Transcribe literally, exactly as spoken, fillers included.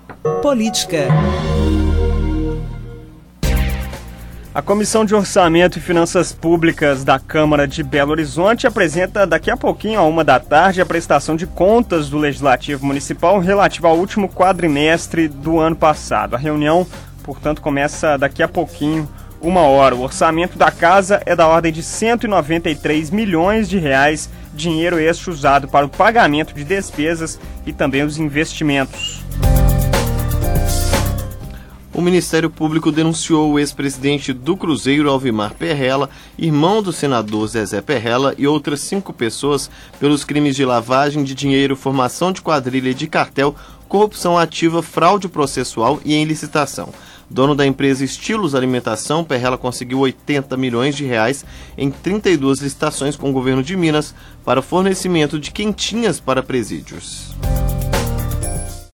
Política. A Comissão de Orçamento e Finanças Públicas da Câmara de Belo Horizonte apresenta daqui a pouquinho, a uma da tarde, a prestação de contas do Legislativo Municipal relativa ao último quadrimestre do ano passado. A reunião, portanto, começa daqui a pouquinho, uma hora. O orçamento da casa é da ordem de cento e noventa e três milhões de reais, dinheiro este usado para o pagamento de despesas e também os investimentos. O Ministério Público denunciou o ex-presidente do Cruzeiro, Alvimar Perrella, irmão do senador Zezé Perrella, e outras cinco pessoas pelos crimes de lavagem de dinheiro, formação de quadrilha e de cartel, corrupção ativa, fraude processual e em licitação. Dono da empresa Estilos Alimentação, Perrella conseguiu oitenta milhões de reais em trinta e duas licitações com o governo de Minas para fornecimento de quentinhas para presídios.